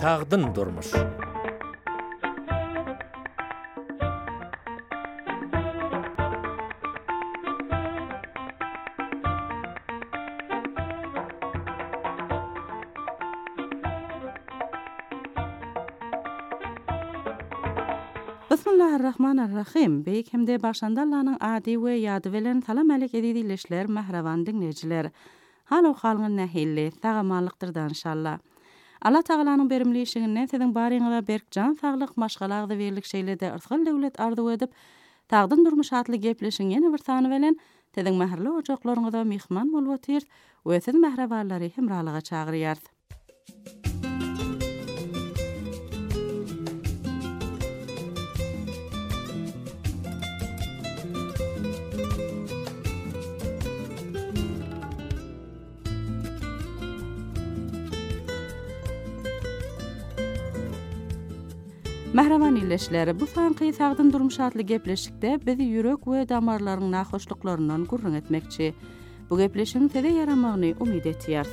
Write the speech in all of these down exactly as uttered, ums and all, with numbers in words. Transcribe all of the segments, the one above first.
Tağdın durmuş. Bismillahirrahmanirrahim. Beyik hemde başandallanyň ady we ýady bilen salam alek edilişler mahrawan dinlejiler. Halo halgyň nähilli, tagamalykdyr inşallah. Allah Taalanyň berimli işiňinden siziň baryňyza berkjan saglyk maşgalagda berlik şeýlede ırsyl döwlet arzu edip, tagdyn durmuş atly gepleşiň ýene bir sany bilen siziň mähirli ojaklaryňyza mehman bolup otyr we siz mährabanlary hemralyga çagyrýar. Mahrawan illeşleri, bu sanky sagdyn durmuş atly gepleşikde bizi ýürek we damarlaryň nahoşlyklaryndan gurrun etmekçi. Bu gepleşiň tede ýaramagyny umyt etýär.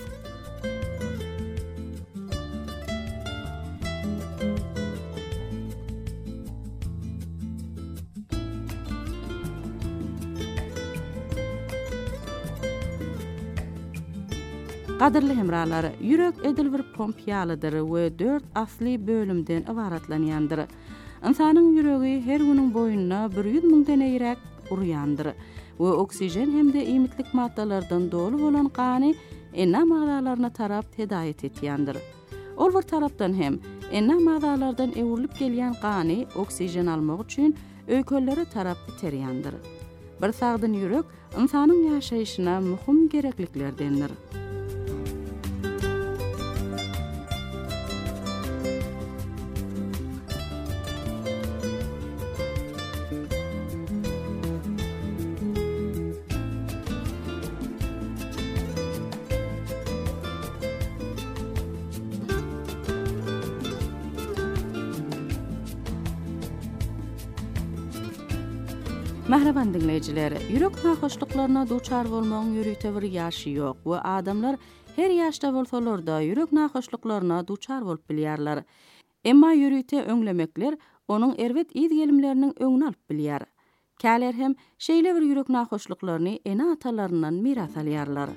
Qadirli hemralary, ýürek edil bir pompýalydyr we dört asly bölümden ibaratlanýandyr. İnsanyň ýüregi her günüň boýuna bir ýüz miň tane ýürek urýandyr we oksijen hemde imitlik maddalardan dolu bolan gany enna magdalaryna tarap hedaýet etýändir. Ol bir tarapdan hem enna magdalardan ewrilip gelýän gany oksijen almak üçin öýkellere tarap iterýändir. Bir sagdyn ýürek insanyň ýaşaýyşyna muhim gerekliklerdendir. Mahraban dinleyijiler, ýürek nahoşlyklaryna duçar bolmagyň ýürüýte bir ýaşy ýok we adamlar her ýaşda bolsalar-da ýürek nahoşlyklaryna duçar bolup bilýärler. Emma ýürüýte öňlemekler onuň erwet ýyz gelimleriniň öňüni alyp bilýär. Käler hem şeýle bir ýürek nahoşlyklaryny ene atalaryndan miras alýarlar.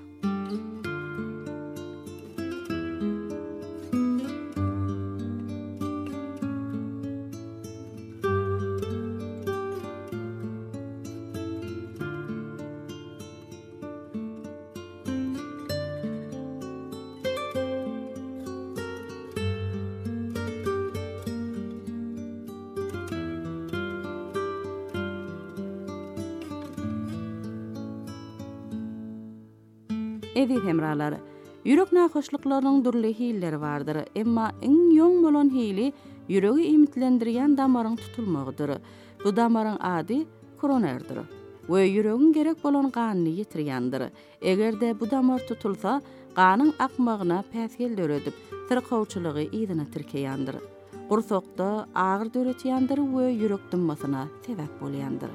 Edi hemralary, ýürek nahoşlyklarynyň durly hilleri bardyr, emma iň ýoň bolan hili ýüregi imitlendirýän damaryň tutulmagydyr. Bu damaryň ady koronerdir we ýüregiň gerek bolan ganyny ýetirýändir. Egerde bu damar tutulsa, ganyň akmagyna päsgel döredip, tyrkawçylygy ýygyna tirkeýändir. Gursakda agyr döretýändir we ýürek dymmasyna sebäp bolýandyr.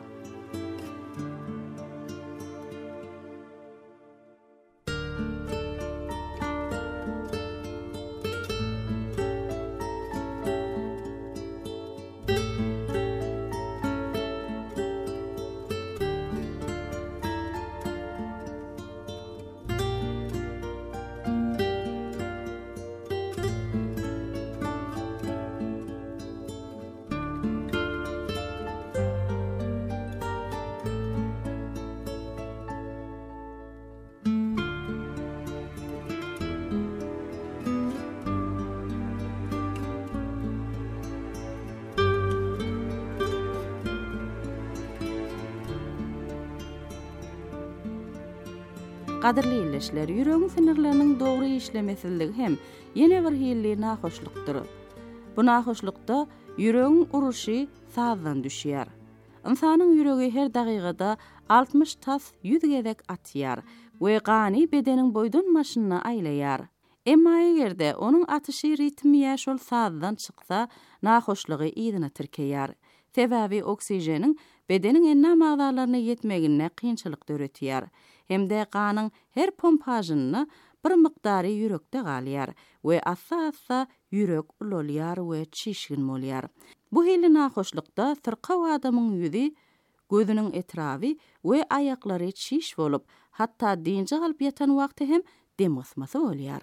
Qadirli illeşler, ýüregiň sinirleriniň dogry işlemesizligi hem ýene bir hilli nahoşlykdyr. Bu nahoşlykda ýüregiň uruşy sazdan düşýär. Insanyň ýüregi her dagygada altmış tas ýüz gezek atýar we gany bedeniň boýdan maşynyna aýlaýar. Emma egerde onuň atışy ritmi ýaşol sazdan çyksa, nahoşlygy ýygyna tirkeýär. Sebäbi oksijeniň bedeniň enna magdalaryna ýetmegine kynçylyk döretýär. Hemde ganyň her pompasyny bir miqdary ýürekde galýar we assa-assa ýürek ulolýar we çişgin bolýar. Bu hili nahoşlykda tırqa adamyň ýüzi, gözüniň etrawy we aýaklary çiş bolup, hatda diňji galyp ýatan wagty hem dem gysmasy bolýar.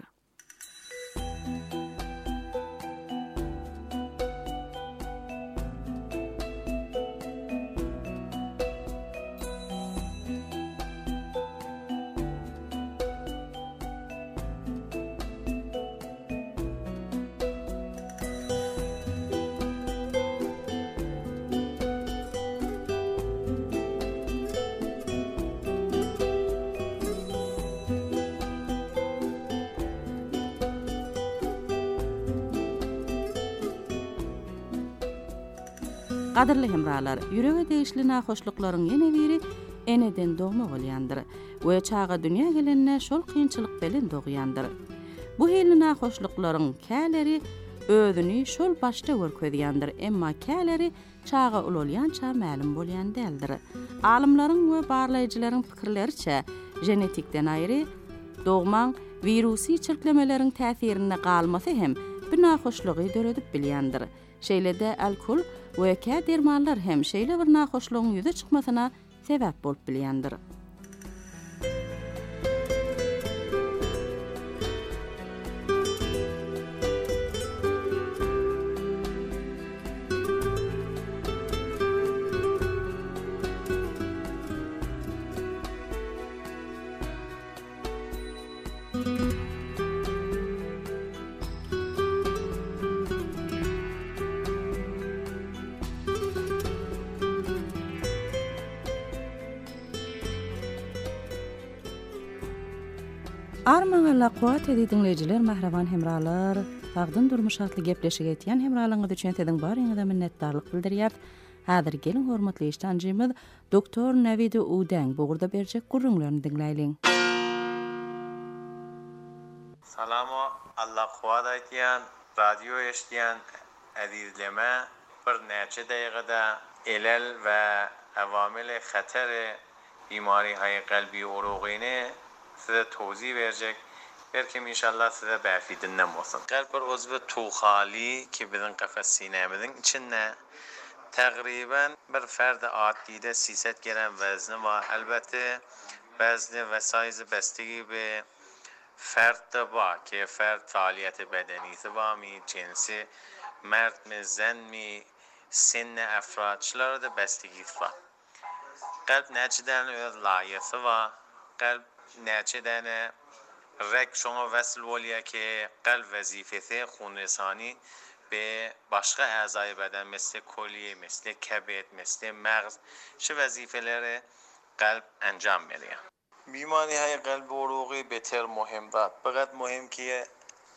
Gaderli hemralar, ýürege değişli nahoşlyklaryň ýene biri eneden dogma bolýandyr we çaga dünýä gelenne şol kynçylyk bilen dogýandyr. Bu hili nahoşlyklaryň käleri özüni şol başda görkezýändir, emma käleri çaga ulolýança ma'lum bolýan däldir. Alimlaryň we barlaýjylaryň pikirleriçe, genetikden aýry dogmaň virusi çirklemeleriň täsirini galmasy hem bir nahoşlygy döredip bilýändir. Şeýlede alkol we kä dermanlar hem şeýle bir nahoşlygyň ýüze çykmasyna sebäp bolup bilýändir. Armaňa kuwat edi dinleýijiler, mahraban hemralar, tagdyn durmuş atly gepleşik etýän hemralaryňyz üçin sizden baryňyza minnetdarlyk bildirýär. Häzir gelin hormatly işdanjymyz doktor Nawid Udang bugurda berjek gurrunlaryny dinleýilen. Salamo, Allah kuwat etýän, radio eşdiýän azizleme bir näçe daýgada elel we awamil hatary bimarihaý qalby urugyny size توضیح verecek. Belki inşallah size berfidinnem olsun. Kalp bir uzvu tuğali ki bizim kafes sinemizin içinde takriben bir ferde adlide siset gelen vezni var. Elbette vezni ve sayızı bestigi bir ferd de var ki ferd faaliyeti bedenisi var mı, cinsi mert mi, zen mi, sinne efratçıları da bestigi var. Kalp neçeden öz layısı var. Kalp neçeden rek şuna vesl bolýar ki qalb vazifesi xunresani be başga a'zای beden مثل کلیه مثل کبد مثل مغز şu vazifeleri qalb انجام میده. بیماری های قلب عروقی بهتر مهمه. فقط مهم که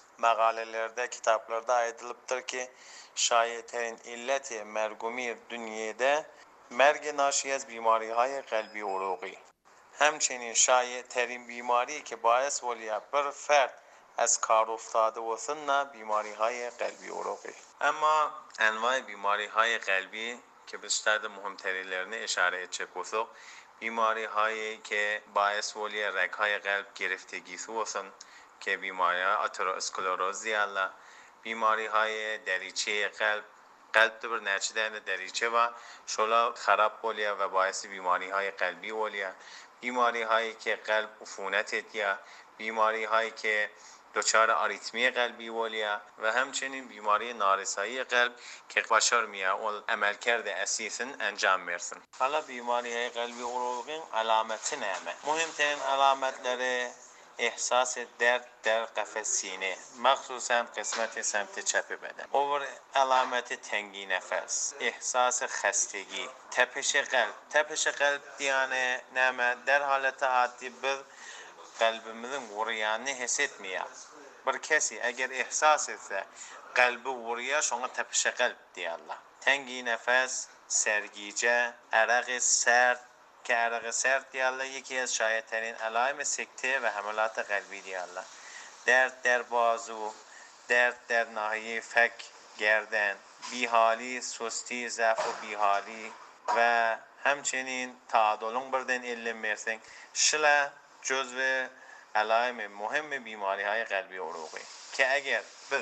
مقالelerde kitaplarda aytılıptır ki şayetlerin illeti mergumir dünyada merg naşi az بیماری های قلبی عروقی. همچنین شایع ترین بیماری که باعث ولیا بر فرد از کار افتاده واسن نه بیماری های قلبی عروقی. اما انواع بیماری های قلبی که بیشتر مهمترینlerine اشاره edecek olsak بیماری هایی که باعث ولیا رگ های قلب گرفتگی واسن که بیماری آتروسکلروز دیالا، بیماری های دریچه قلب قلب بر نچیدن دریچه و شلا خراب ولیا و باعث بیماری های قلبی ولیا. بیماری هایی که قلب عفونت یا بیماری هایی که دچار آریتمی قلبی ولیا و همچنین بیماری نارسایی قلب که بشار میه اول عملکرد اساساً انجام میرسن. حالا بیماری های قلبی عروقی علامت نامه. مهمترین علامت‌لاره احساس درد در قفس سینه، مخصوصا قسمت سمت چپ بدن. اور علامت تنگی نفس، احساس خستگی، تپش قلب. تپش قلب دیانه نامه در حالت عادی بر قلبimizin vurýanyny his etmeýär. Bir kesi eger ihsas etse qalby vurýar, şoňa tepişe qalb diýerler. Tengi nefes, sergice, aragy sert, ki aragy sert diýerler. Yeki az şaýetlerin alaýmy sekte ve hamalat qalbi diýerler. Dert der bazu, dert der nahiye fek, gerden, bihali, susti, zaf و bihali ve همچنین تعادلون birden ellenmersen şila جزو علائم مهم بیماری های قلبی عروقی که اگر biz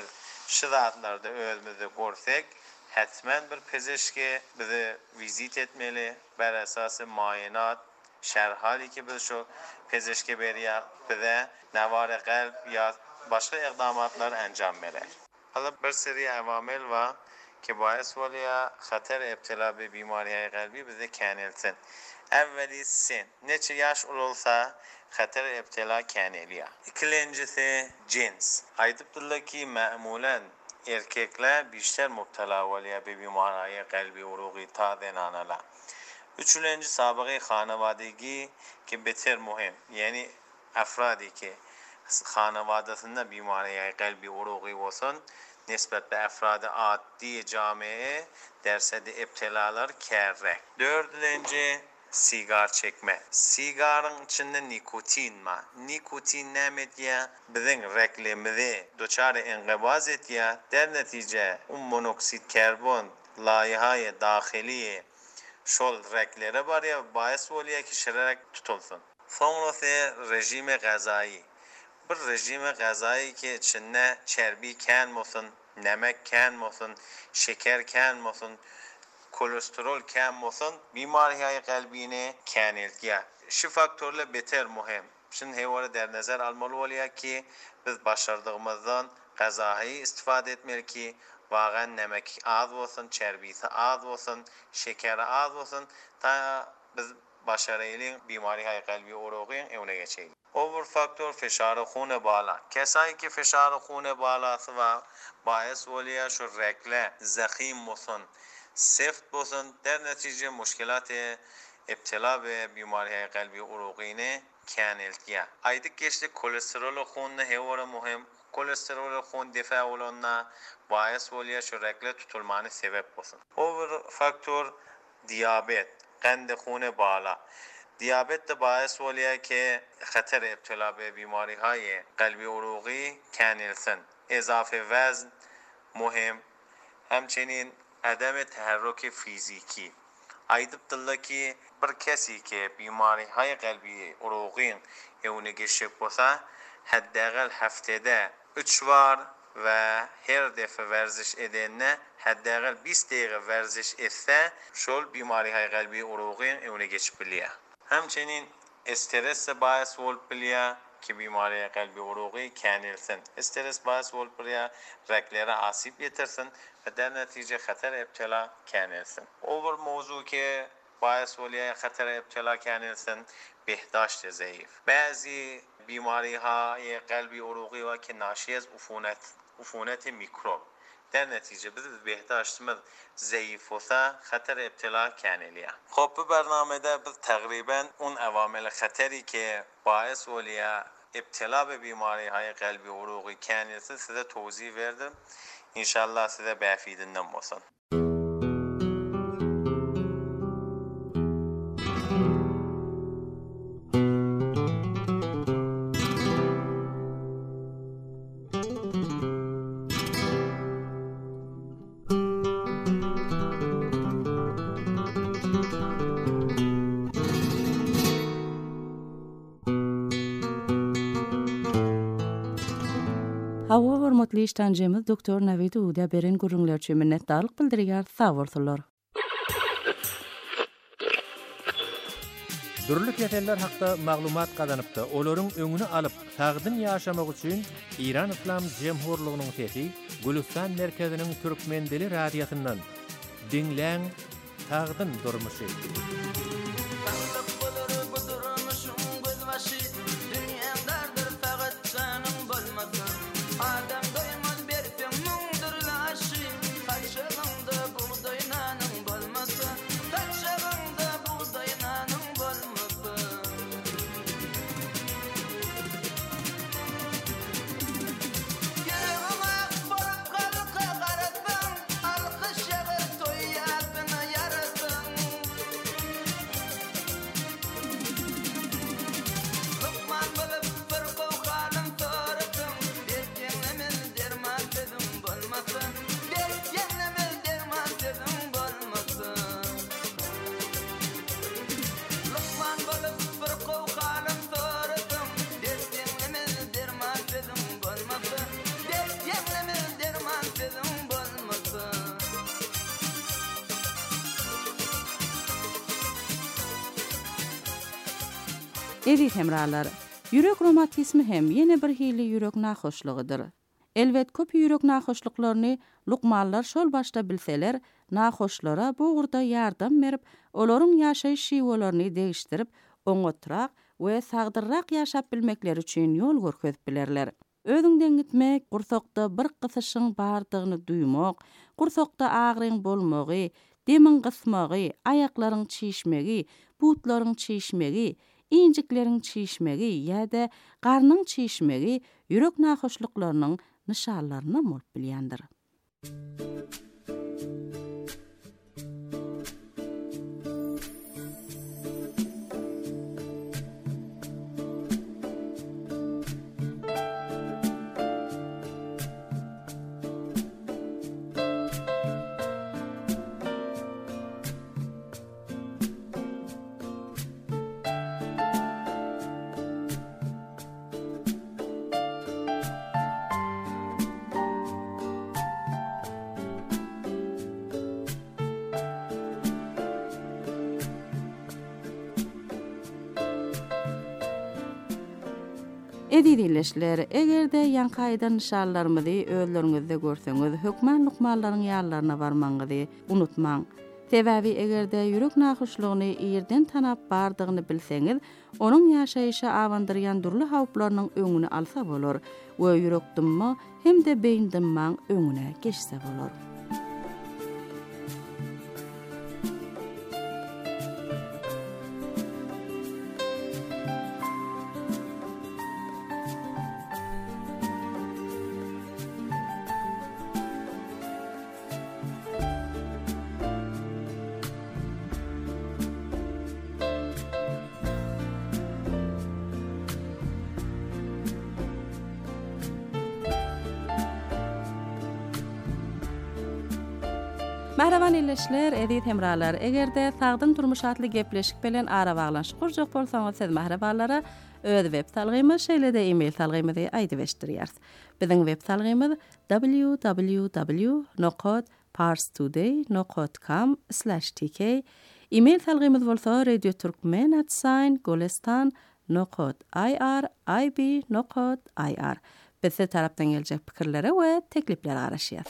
şu zatlarda özümüzü görsek hatmen bir pezeshki bizi vizit etmeli, ber esası muayenat şerh hali ki biz şu pezeshki beriya bize navar qalb ya başka iqdamatlar enjam verir. Hala bir seri avamil var ki باعث ولیا خطر ابتلا به بیماری های قلبی bize kanilsin. Evveli sin. Neçe yaş olursa خطر ابتلا kaniliya. İkincisi cins. Aydıptırlar ki معمولاً erkekler بیشتر مبتلا ولیا به بیماری های قلبی عروقی تا زنانlar. Üçüncü sabıkı خانوادگی که beter مهم. Yani افرادی که خانوادesinde بیماری قلبی عروقی olsun nispet be efrad-ı addi camiye dersede iptilalar kerrek. Dördüncü sigar çekme. Sigarın içinde nikotin var. Nikotin ne mediye bizim reklamide doçare enqibaz etiye der netice un monoksit karbon layihaya dahiliye şol reklere var ya باعث oluyor ki şirerek tutulsun. Sonrası rejime gazayı. Bir rejime gazayı ki içinde çerbi kem olsun, nemek kem olsun, şeker kem olsun, kolesterol kem olsun, بیماری‌های قلبی kaniltiye. Şu faktörler beter mühim. Şimdi hevara der nazar almalı oluyor ki biz başardığımızdan gazayı istifade etmeli ki واقعا نمک az olsun, çerbisi az olsun, şekeri az olsun ta biz başarıyla بیماری‌های قلبی عروقی اونه geçelim. Over faktör فشار خون بالا. کسایی که فشار خون بالاست و باعث ولیا شو رکله زخیم بسن سفت بسن در نتیجه مشکلات ابتلا به بیماری قلبی عروقی نه kaniltiye. Aydık geçti kolesterol خون هوار مهم. Kolesterol خون دفاع olunna باعث ولیا شو رکله tutulmanı sebep olsun. Over faktör diyabet, قند خون بالا. دیابت باعث ولیا که خطر ابتلا به بیماری های قلبی عروقی kanilsin. اضافه وزن مهم. همچنین عدم تحرک فیزیکی. aydıptırlar ki bir kesi که بیماری های قلبی عروقی اونه geçecek olsa حداقل هفتede üç var ve her defa verziş edenine حداقل بیست دقیقه ورزش etse şol بیماری های قلبی عروقی اونه geçebiliyor. همچنین استرس باعث ولد بلیا که بیماری قلبی عروقی kanilsin. استرس باعث ولد بلیا رگلere آسیب getirsin ve در نتیجه خطر ابتلا kanilsin. Over موضوع که باعث ولیا خطر ابتلا kanilsin بهداشت ضعیف. بعضی بیماری های قلبی عروقی و که ناشی از عفونت عفونت میکروب در نتیجه biz بهداشتimiz ضعیف olsa خطر ابتلا kaniliye. خب bu برنامه‌da biz تقریبا اون عوامل خطری که باعث ولیا ابتلا به بیماری های قلبی عروقی kanilsin size توضیح verdim. İnşallah size befidindan olsun. Hava hormatly iştancımız Doktor Navid Uda beren gurunlar üçün minnetdarlyk bildirýär. Sag bolsunlar. Dürli keseller hakda maglumat kazanypdy. Olaryň öňüni alyp, tagdyn ýaşamak üçin İran İslam Jemhurlygynyň sesi Gülistan merkeziniň Türkmen dili radiýasyndan dinläň tagdyn durmuşy. Edi hemralar, yürek romatizmi hem yine bir hili yürek nahoşluğudur. Elbet köp yürek nahoşluklarını lukmallar şol başta bilseler, nahoşlara bu urda yardım berip, olorun yaşayış şiwolaryny değiştirip, oňotrak we sagdyrrak ýaşap bilmekleri üçin ýol görkezip bilerler. Özüňden gitmek, gursakda bir gysyşyň bardygyny duýmak, gursakda agryň bolmagy, demin gysmagy, aýaklaryň çiýişmegi, butlaryň çiýişmegi, injikleriň çiýişmegi ýa-da garnyň çiýişmegi ýürek nahoşluklarynyň nişanlaryna bolup bilýändir. Edi dileşler, egerde ýankaýdan nişanlarymyzy özleriňizde görseňiz, hökmen lukmallaryň ýallaryna barmaňyzy unutmaň. Sebäbi egerde ýürek nahoşlugyny ýerden tanap bardygyny bilseňiz, onuň ýaşaýyşa awandyrýan durly hawplarynyň öňüni alsa bolar we ýürek dymma hem de beýin dymmaň öňüne geçse bolar. Merhaban illeşler, edit hemralar. Egerde sagdyn turmuşatly gepleşik bilen ara baglanşyk gurjak bolsaňyz, siz merhabalara öz web salgymy şeýle-de e-mail salgymy aýdyp eşdirýäris. Biziň web salgymyz w w w nokta parstoday nokta com slash t k. E-mail salgymyz bolsa radio turkmen at golestan nokta i r i b nokta i r. Bize tarapdan geljek pikirlere we teklipleri garaşýar.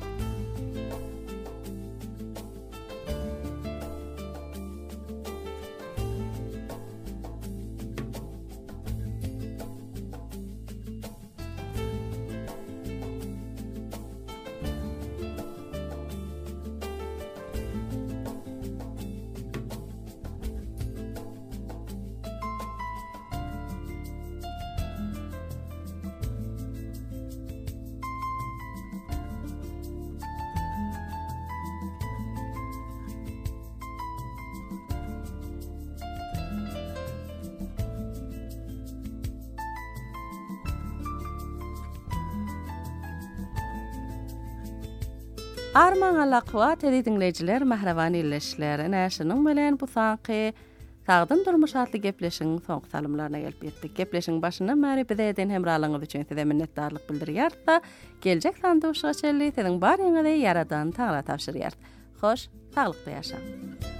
Arman alaqwat edinlejiler, mahraban illeşler, näşiniň bilen bu saňky sagdyn durmuşatly gepleşiň soňky salymlaryna gelip ýetdik. Gepleşiň başyna märi bizden hemralygyňyz üçin size minnetdarlyk bildirýär. Geljek sanda uşağa çelli, seň bar ýene-de ýaradan taňra tapşyrýar. Hoş, taglykda ýaşa.